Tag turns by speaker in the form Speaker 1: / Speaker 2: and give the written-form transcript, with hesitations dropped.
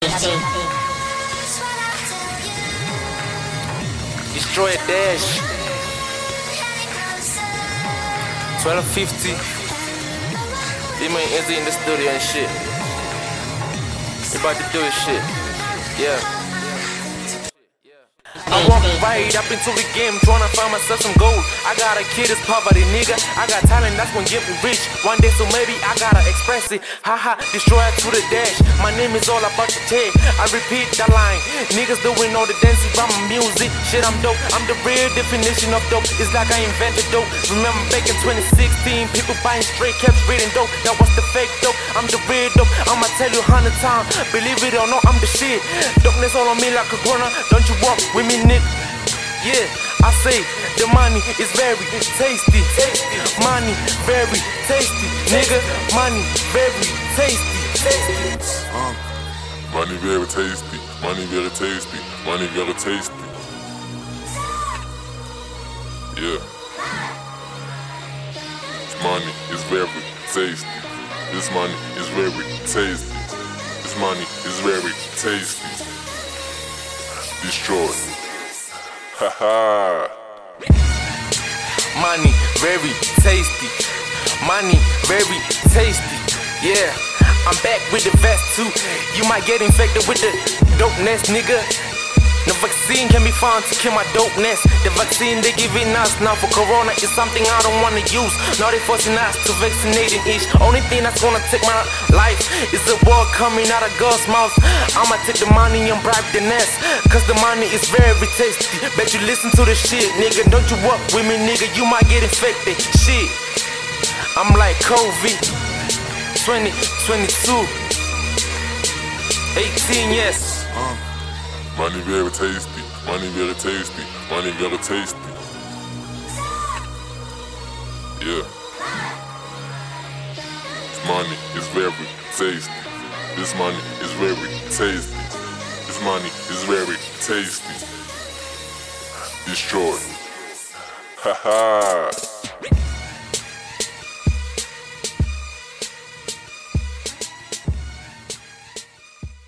Speaker 1: Destroy a dash. 1250. They man Izzy in the studio and shit. They about to do his shit. Yeah. I walk right up into the game, tryna find myself some gold. I got a kid, it's poverty, nigga. I got talent, that's gonna get me rich one day, so maybe I gotta express it. Haha, destroy it to the dash. My name is all about the tag. I repeat that line. Niggas doing all the dancing by my music. Shit, I'm dope. I'm the real definition of dope. It's like I invented dope. Remember back in 2016, people buying straight, kept reading dope. That was the fake dope. I'm the real dope. I'ma tell you 100 times. Believe it or not, I'm the shit. Dopeness all on me like a corona. Don't you walk with me, nigga? Yeah, I say the money is very tasty. Money very tasty, nigga. Money very tasty.
Speaker 2: Money very tasty. Money very tasty. Money very tasty. Yeah. This money is very tasty. This money is very tasty. This money is very tasty. Destroy. Haha.
Speaker 1: Money very tasty. Money very tasty. Yeah, I'm back with the vest too. You might get infected with the dopeness, nigga. The vaccine can be found to kill my dopeness. The vaccine they giving us now for corona is something I don't wanna use. Now they forcing us to vaccinate in each. Only thing that's gonna take my life is the word coming out of God's mouth. I'ma take the money and bribe the nest, cause the money is very tasty. Bet you listen to the shit, nigga. Don't you walk with me, nigga. You might get infected. Shit, I'm like COVID 2022 18, yes.
Speaker 2: Money very tasty. Money very tasty. Money very tasty. Yeah. This money is very tasty. This money is very tasty. This money is very tasty. Destroy. Haha.